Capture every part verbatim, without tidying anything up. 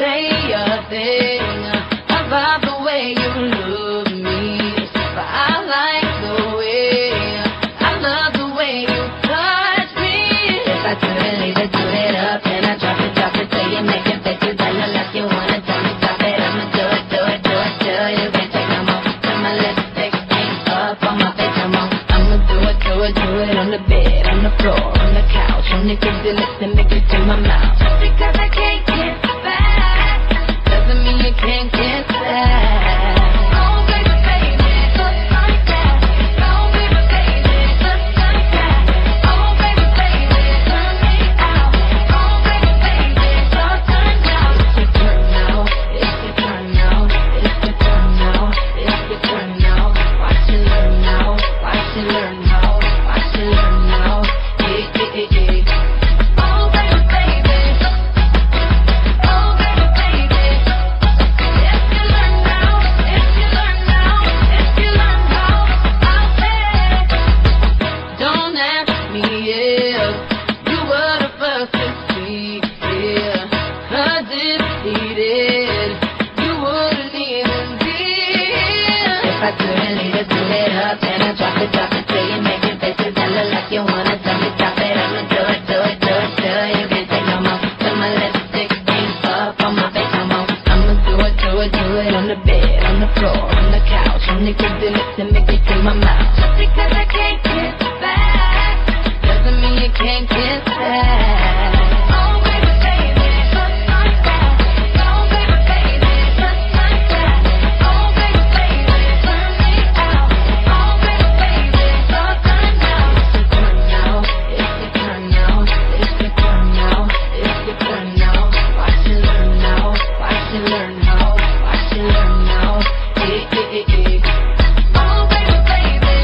say a thing about the way you look me, but I like the way, I love the way you touch me. If I do it, leave it, do it up, and I drop it, drop it, till you make it, bitches, I know like you wanna tell me, stop it, I'ma do it, do it, do it, do it, you can't take no more, till my lipstick ain't up on my face no more. I'ma do it, do it, do it, on the bed, on the floor, on the couch, on the kiss your lips and make it to my mouth. Just because I can't get back, doesn't mean you can't get back. Oh baby, baby, just like that. Oh baby, baby, just like that. Oh baby, baby, turn me out. Oh baby, baby, just turn out. It's your turn now, it's your turn now, it's your turn now, it's your turn now. Watch you learn now, watch you learn now, watch you learn now. Yeah, yeah, yeah, yeah. Oh baby, baby, oh baby, baby. If you learn now, if you learn now, if you learn how, I'll say. Don't ask me if you were the first to see it, 'cause if he did, you wouldn't even be here. If I do it, leave it, do it up, and I drop it, drop it till you make it, bitches, I look like you wanna tell me, stop it, I'ma do it, do it, do it, do it, you can't take no more, till my lipstick ain't up on my face no more. I'ma do it, do it, do it, on the bed, on the floor, on the couch, on the kiss your lips and make it to my mouth. Just because I can't get back, doesn't mean you can't get back. Oh baby, baby, just like that. Oh baby, baby, just like that. Oh baby, baby, turn me out. Oh baby, baby, just turn out. It's your turn now, it's your turn now, it's your turn now, it's your turn now. Watch you learn now, watch you learn how, watch you learn now. Yeah, yeah, yeah, yeah. Oh baby, baby,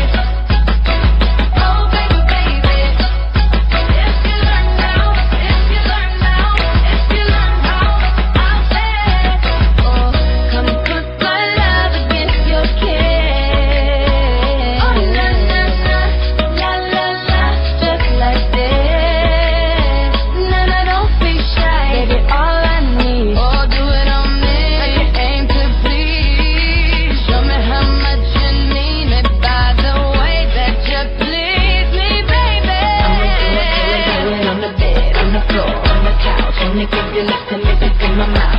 oh baby, baby. If you learn now, if you learn now, if you learn how, I'll say. Oh, come put my love against your kiss. Oh na na na, la la la, just like this. Na na, don't be shy, baby, all I need. Oh, do it on me, like you aim to please. Show me how much you need me by the way that you please me, baby. I'ma do it, do it, do it on the bed, on the floor, on the couch, on the kiss your lips and make it in my mouth.